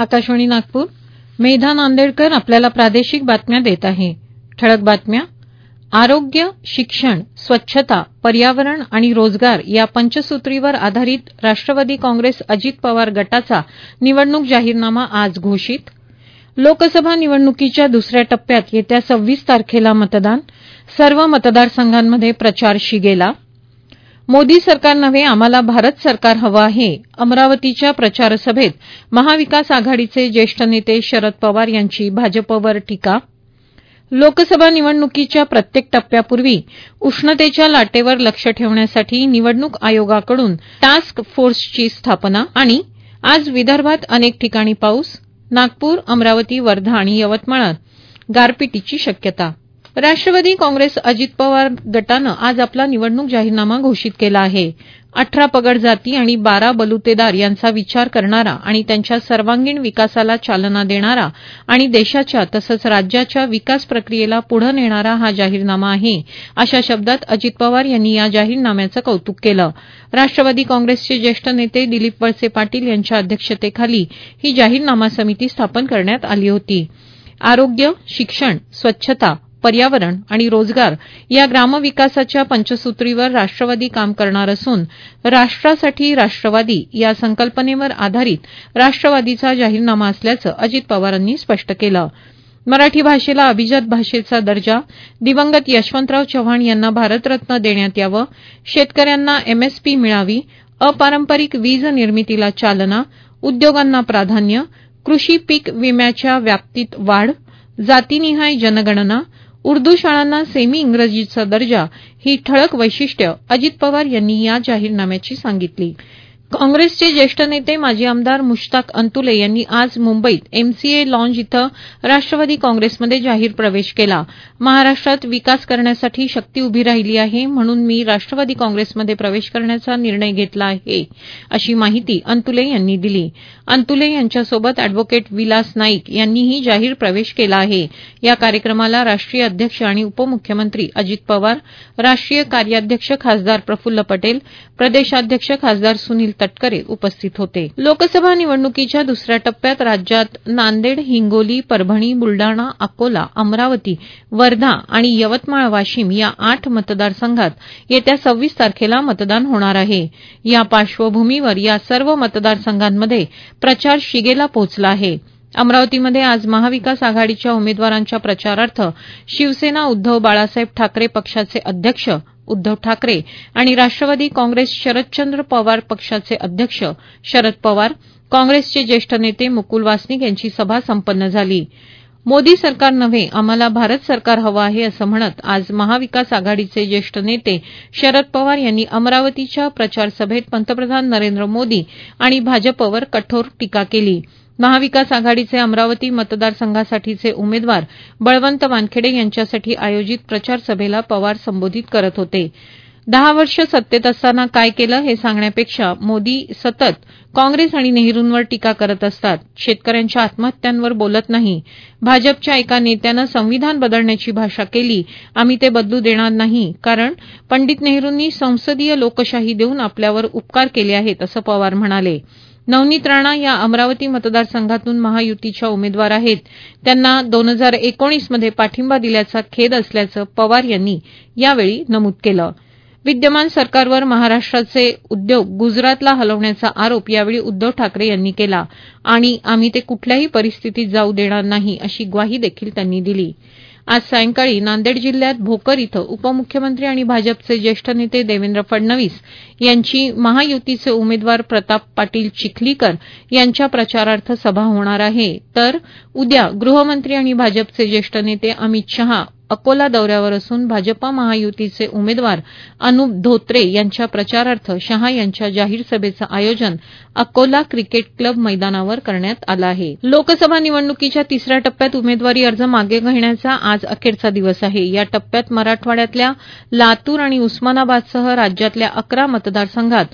आकाशवाणी नागपूर. मेधा नांदेडकर आपल्याला प्रादेशिक बातम्या देत आहे. ठळक बातम्या. आरोग्य, शिक्षण, स्वच्छता, पर्यावरण आणि रोजगार या पंचसूत्रीवर आधारित राष्ट्रवादी काँग्रेस अजित पवार गटाचा निवडणूक जाहीरनामा आज घोषित. लोकसभा निवडणुकीच्या दुसऱ्या टप्प्यात येत्या 26 तारखेला मतदान. सर्व मतदारसंघांमध्ये प्रचार शिगेला. मोदी सरकार नव्हे, आम्हाला भारत सरकार हवं आहे. अमरावतीच्या प्रचारसभेत महाविकास आघाडीचे ज्येष्ठ नेते शरद पवार यांची भाजपवर टीका. लोकसभा निवडणुकीच्या प्रत्येक टप्प्यापूर्वी उष्णतेच्या लाटेवर लक्ष ठेवण्यासाठी निवडणूक आयोगाकडून टास्क फोर्सची स्थापना. आणि आज विदर्भात अनेक ठिकाणी पाऊस. नागपूर, अमरावती, वर्धा आणि यवतमाळात गारपिटीची शक्यता. राष्ट्रवादी काँग्रेस अजित पवार गटानं आज आपला निवडणूक जाहीरनामा घोषित केला आहे. 18 पगड जाती आणि 12 बलुतेदार यांचा विचार करणारा आणि त्यांच्या सर्वांगीण विकासाला चालना देणारा आणि देशाच्या तसंच राज्याच्या विकास प्रक्रियेला पुढे नेणारा हा जाहीरनामा आहे, अशा शब्दात अजित पवार यांनी या जाहीरनाम्याचं कौतुक केलं. राष्ट्रवादी काँग्रेसचे ज्येष्ठ नेते दिलीप वळसे पाटील यांच्या अध्यक्षतेखाली ही जाहीरनामा समिती स्थापन करण्यात आली होती. आरोग्य, शिक्षण, स्वच्छता, पर्यावरण आणि रोजगार या ग्रामविकासाच्या पंचसूत्रीवर राष्ट्रवादी काम करणार असून राष्ट्रासाठी राष्ट्रवादी या संकल्पनेवर आधारित राष्ट्रवादीचा जाहीरनामा असल्याचं अजित पवारांनी स्पष्ट केलं. मराठी भाषेला अभिजात भाषेचा दर्जा, दिवंगत यशवंतराव चव्हाण यांना भारतरत्न देण्यात यावं, शेतकऱ्यांना एमएसपी मिळावी, अपारंपरिक वीज निर्मितीला चालना, उद्योगांना प्राधान्य, कृषी पीक विम्याच्या व्याप्तीत वाढ, जातीनिहाय जनगणना, उर्दू शाळांना सेमी इंग्रजीचा दर्जा ही ठळक वैशिष्ट्य अजित पवार यांनी या जाहीरनाम्याची सांगितली. काँग्रेसचे ज्येष्ठ नेते माजी आमदार मुश्ताक अंतुले यांनी आज मुंबईत एमसीए लॉन्ज इथं राष्ट्रवादी काँग्रेसमध्ये जाहीर प्रवेश केला. महाराष्ट्रात विकास करण्यासाठी शक्ती उभी राहिली आहे, म्हणून मी राष्ट्रवादी काँग्रेसमध्ये प्रवेश करण्याचा निर्णय घेतला आहे, अशी माहिती अंतुले यांनी दिली. अंतुले यांच्यासोबत अॅडव्होकेट विलास नाईक यांनीही जाहीर प्रवेश केला आहे. या कार्यक्रमाला राष्ट्रीय अध्यक्ष आणि उपमुख्यमंत्री अजित पवार, राष्ट्रीय कार्याध्यक्ष खासदार प्रफुल्ल पटेल, प्रदेशाध्यक्ष खासदार सुनील तटकरे उपस्थित होते. लोकसभा निवडणुकीच्या दुसऱ्या टप्प्यात राज्यात नांदेड, हिंगोली, परभणी, बुलडाणा, अकोला, अमरावती, वर्धा आणि यवतमाळ, वाशिम या 8 मतदारसंघात येत्या 26 तारखेला मतदान होणार आहे. या पार्श्वभूमीवर या सर्व मतदारसंघांमध्ये प्रचार शिगेला पोहोचला आहे. अमरावतीमध्ये आज महाविकास आघाडीच्या उमेदवारांच्या प्रचारार्थ शिवसेना उद्धव बाळासाहेब ठाकरे पक्षाचे अध्यक्ष उद्धव ठाकरे आणि राष्ट्रवादी काँग्रेस शरदचंद्र पवार पक्षाचे अध्यक्ष शरद पवार, काँग्रेसचे ज्येष्ठ नेते मुकुल वासनिक यांची सभा संपन्न झाली. मोदी सरकार नव्हे, आम्हाला भारत सरकार हवं आहे, असं म्हणत आज महाविकास आघाडीचे ज्येष्ठ नेते शरद पवार यांनी अमरावतीच्या प्रचारसभेत पंतप्रधान नरेंद्र मोदी आणि भाजपवर कठोर टीका केली. महाविकास आघाडीचे अमरावती मतदारसंघासाठीचे उमेदवार बळवंत वानखेडे यांच्यासाठी आयोजित प्रचार सभेला पवार संबोधित करत होते. 10 वर्ष सत्तेत असताना काय केलं हे सांगण्यापेक्षा मोदी सतत काँग्रेस आणि नेहरूंवर टीका करत असतात. शेतकऱ्यांच्या आत्महत्यांवर बोलत नाही. भाजपच्या एका नेत्यानं संविधान बदलण्याची भाषा केली, आम्ही ते बदलू देणार नाही, कारण पंडित नेहरूंनी संसदीय लोकशाही देऊन आपल्यावर उपकार केले आहेत, असं पवार म्हणाले. नवनीत राणा या अमरावती मतदारसंघातून महायुतीच्या उमेदवार आहेत. त्यांना 2019 मध्ये पाठिंबा दिल्याचा खेद असल्याचं पवार यांनी यावेळी नमूद केलं. विद्यमान सरकारवर महाराष्ट्राचे उद्योग गुजरातला हलवण्याचा आरोप यावेळी उद्धव ठाकरे यांनी केला आणि आम्ही ते कुठल्याही परिस्थितीत जाऊ देणार नाही, अशी ग्वाही देखील त्यांनी दिली. आज सायंकाळी नांदेड जिल्ह्यात भोकर इथं उपमुख्यमंत्री आणि भाजपचे ज्येष्ठ नेते देवेंद्र फडणवीस यांची महायुतीचे उमेदवार प्रताप पाटील चिखलीकर यांच्या प्रचारार्थ सभा होणार आहे. तर उद्या गृहमंत्री आणि भाजपचे ज्येष्ठ नेते अमित शहा अकोला दौऱ्यावर असून भाजपा महायुतीचे उमेदवार अनुप धोत्रे यांच्या प्रचारार्थ शहा यांच्या जाहीर सभेचं आयोजन अकोला क्रिकेट क्लब मैदानावर करण्यात आलं आहे. लोकसभा निवडणुकीच्या तिसऱ्या टप्प्यात उमेदवारी अर्ज मागे घेण्याचा आज अखेरचा दिवस आहे. या टप्प्यात मराठवाड्यातल्या लातूर आणि उस्मानाबादसह राज्यातल्या 11 मतदारसंघात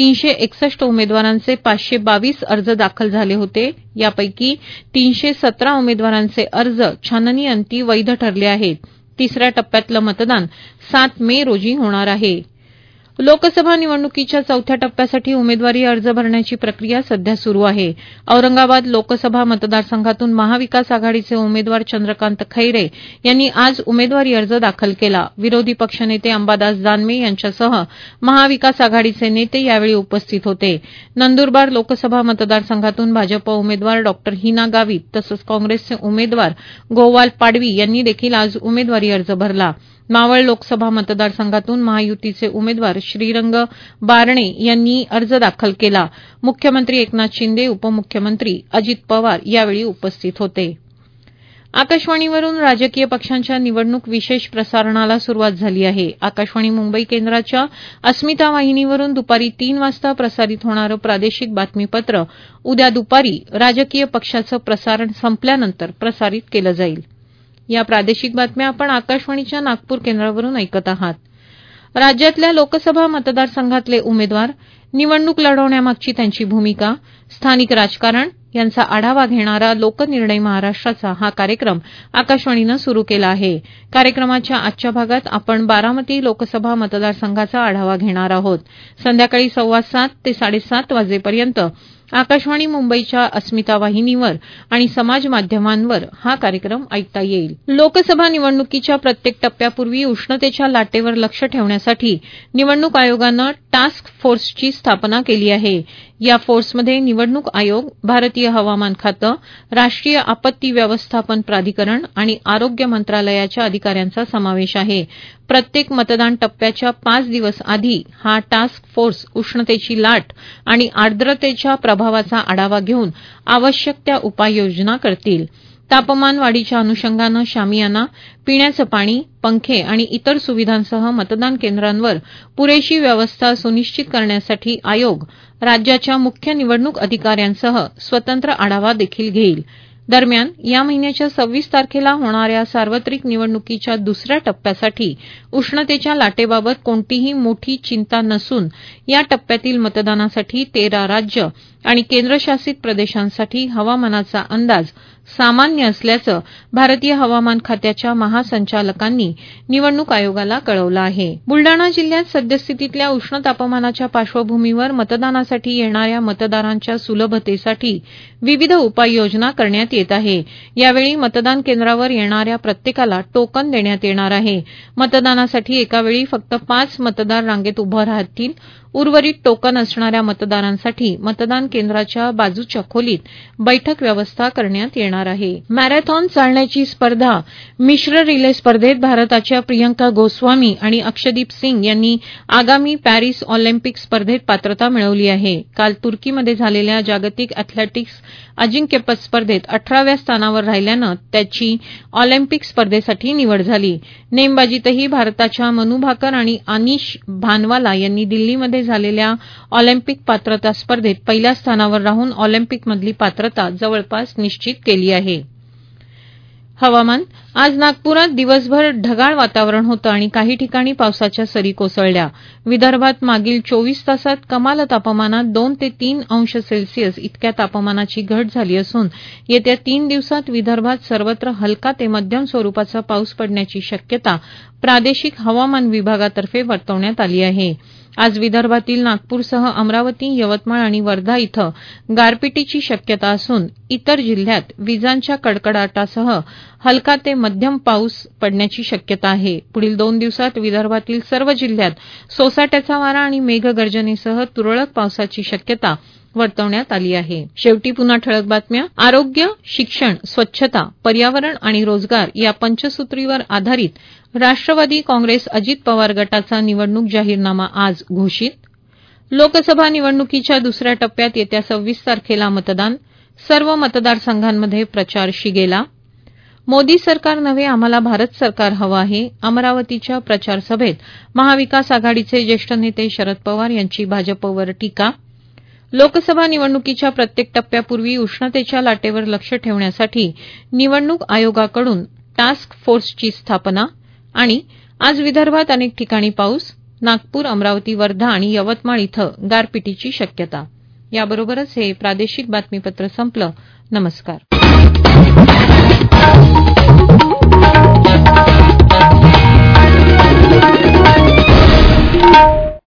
361 उमेदवारांचे 522 अर्ज दाखल झाले होते. यापैकी 317 उमेदवारांचे अर्ज छाननीअंती वैध ठरले आहेत. तिसऱ्या टप्प्यातलं मतदान 7 मे रोजी होणार आहे. लोकसभा निवडणुकीच्या चौथ्या टप्प्यासाठी उमेदवारी अर्ज भरण्याची प्रक्रिया सध्या सुरू आहे. औरंगाबाद लोकसभा मतदारसंघातून महाविकास आघाडीचे उमेदवार चंद्रकांत खैरे यांनी आज उमेदवारी अर्ज दाखल केला. विरोधी पक्षनेते अंबादास दानवे यांच्यासह महाविकास आघाडीचे नेते यावेळी उपस्थित होते. नंदुरबार लोकसभा मतदारसंघातून भाजप उमेदवार डॉ. हिना गावित तसंच काँग्रेसचे उमेदवार गोवाल पाडवी यांनी देखील आज उमेदवारी अर्ज भरला. मावळ लोकसभा मतदारसंघातून महायुतीचे उमेदवार श्रीरंग बारणे यांनी अर्ज दाखल केला. मुख्यमंत्री एकनाथ शिंदे, उपमुख्यमंत्री अजित पवार यावेळी उपस्थित होते. आकाशवाणीवरून राजकीय पक्षांच्या निवडणूक विशेष प्रसारणाला सुरुवात झाली आहे. आकाशवाणी मुंबई केंद्राच्या अस्मिता वाहिनीवरून दुपारी 3 वाजता प्रसारित होणारं प्रादेशिक बातमीपत्र उद्या दुपारी राजकीय पक्षाचं प्रसारण संपल्यानंतर प्रसारित केलं जाईल. या प्रादेशिक बातम्या आपण आकाशवाणीच्या नागपूर केंद्रावरून ऐकत आहात. राज्यातल्या लोकसभा मतदारसंघातले उमेदवार, निवडणूक लढवण्यामागची त्यांची भूमिका, स्थानिक राजकारण यांचा आढावा घेणारा लोकनिर्णय महाराष्ट्राचा हा कार्यक्रम आकाशवाणीनं सुरू केला आहे. कार्यक्रमाच्या आजच्या भागात आपण बारामती लोकसभा मतदारसंघाचा आढावा घेणार आहोत. संध्याकाळी 7:15 ते 7:30 वाजेपर्यंत आकाशवाणी मुंबईच्या अस्मिता वाहिनीवर आणि समाज माध्यमांवर हा कार्यक्रम ऐकता येईल. लोकसभा निवडणुकीच्या प्रत्येक टप्प्यापूर्वी उष्णतेच्या लाटेवर लक्ष ठेवण्यासाठी निवडणूक आयोगानं टास्क फोर्सची स्थापना केली आहे. या फोर्समध्ये निवडणूक आयोग, भारतीय हवामान खातं, राष्ट्रीय आपत्ती व्यवस्थापन प्राधिकरण आणि आरोग्य मंत्रालयाच्या अधिकाऱ्यांचा समावेश आहे. प्रत्येक मतदान टप्प्याच्या 5 दिवस आधी हा टास्क फोर्स उष्णतेची लाट आणि आर्द्रतेच्या प्रभावाचा आढावा घेऊन आवश्यक त्या उपाययोजना करतील. तापमान वाढीच्या अनुषंगानं शामियाना, पिण्याचं पाणी, पंखे आणि इतर सुविधांसह मतदान केंद्रांवर पुरेशी व्यवस्था सुनिश्चित करण्यासाठी आयोग राज्याच्या मुख्य निवडणूक अधिकाऱ्यांसह स्वतंत्र आढावा देखील घेईल. दरम्यान या महिन्याच्या 26 तारखेला होणाऱ्या सार्वत्रिक निवडणुकीच्या दुसऱ्या टप्प्यासाठी उष्णतेच्या लाटेबाबत कोणतीही मोठी चिंता नसून या टप्प्यातील मतदानासाठी 13 राज्य आणि केंद्रशासित प्रदेशांसाठी हवामानाचा अंदाज सामान्य असल्याचं भारतीय हवामान खात्याच्या महासंचालकांनी निवडणूक आयोगाला कळवलं आहे. बुलडाणा जिल्ह्यात सद्यस्थितीतल्या उष्ण तापमानाच्या पार्श्वभूमीवर मतदानासाठी येणाऱ्या मतदारांच्या सुलभतेसाठी विविध उपाययोजना करण्यात येत आहे. यावेळी मतदान केंद्रावर येणाऱ्या प्रत्येकाला टोकन देण्यात येणार आहे. मतदानासाठी एकावेळी फक्त 5 मतदार रांगेत उभं राहतील. उर्वरित टोकन असणाऱ्या मतदारांसाठी मतदान केंद्राच्या बाजूच्या खोलीत बैठक व्यवस्था करण्यात येणार आहे. मॅरेथॉन चालण्याची स्पर्धा मिश्र रिले स्पर्धेत भारताच्या प्रियंका गोस्वामी आणि अक्षदीप सिंग यांनी आगामी पॅरिस ऑलिम्पिक स्पर्धेत पात्रता मिळवली आहे. काल तुर्कीमध्ये झालेल्या जागतिक अॅथलेटिक्स अजिंक्यपद स्पर्धेत 18व्या स्थानावर राहिल्यानं त्याची ऑलिम्पिक स्पर्धेसाठी निवड झाली. नेमबाजीतही भारताच्या मनू भाकर आणि अनिश भानवाला यांनी दिल्लीमध्ये झालेल्या ऑलिम्पिक पात्रता स्पर्धेत पहिल्या स्थानावर राहून ऑलिम्पिकमधली पात्रता जवळपास निश्चित केली आहे. हवामान. आज नागपुरात दिवसभर ढगाळ वातावरण होतं आणि काही ठिकाणी पावसाच्या सरी कोसळल्या. विदर्भात मागील 24 तासात कमाल तापमानात 2 ते 3 अंश सेल्सिअस इतक्या तापमानाची घट झाली असून येत्या 3 दिवसात विदर्भात सर्वत्र हलका ते मध्यम स्वरूपाचा पाऊस पडण्याची शक्यता प्रादेशिक हवामान विभागातर्फे वर्तवण्यात आली आहे. आज विदर्भातील नागपूरसह अमरावती, यवतमाळ आणि वर्धा इथं गारपिटीची शक्यता असून इतर जिल्ह्यात विजांच्या कडकडाटासह हलका ते मध्यम पाऊस पडण्याची शक्यता आहे. पुढील 2 दिवसात विदर्भातील सर्व जिल्ह्यात सोसाट्याचा वारा आणि मेघगर्जनेसह तुरळक पावसाची शक्यता वर्तवण्यात आली आहे. शेवटी पुन्हा ठळक बातम्या. आरोग्य, शिक्षण, स्वच्छता, पर्यावरण आणि रोजगार या पंचसूत्रीवर आधारित राष्ट्रवादी काँग्रेस अजित पवार गटाचा निवडणूक जाहीरनामा आज घोषित. लोकसभा निवडणुकीच्या दुसऱ्या टप्प्यात येत्या 26 तारखेला मतदान. सर्व मतदारसंघांमध्ये प्रचार शिगेला. मोदी सरकार नव्हे, आम्हाला भारत सरकार हवं आहे. अमरावतीच्या प्रचार सभेत महाविकास आघाडीचे ज्येष्ठ नेते शरद पवार यांची भाजपवर टीका. लोकसभा निवडणुकीच्या प्रत्येक टप्प्यापूर्वी उष्णतेच्या लाटेवर लक्ष ठेवण्यासाठी निवडणूक आयोगाकडून टास्क फोर्सची स्थापना. आणि आज विदर्भात अनेक ठिकाणी पाऊस. नागपूर, अमरावती, वर्धा आणि यवतमाळ इथं गारपिटीची शक्यता. याबरोबरच हे प्रादेशिक बातमीपत्र संपलं. नमस्कार.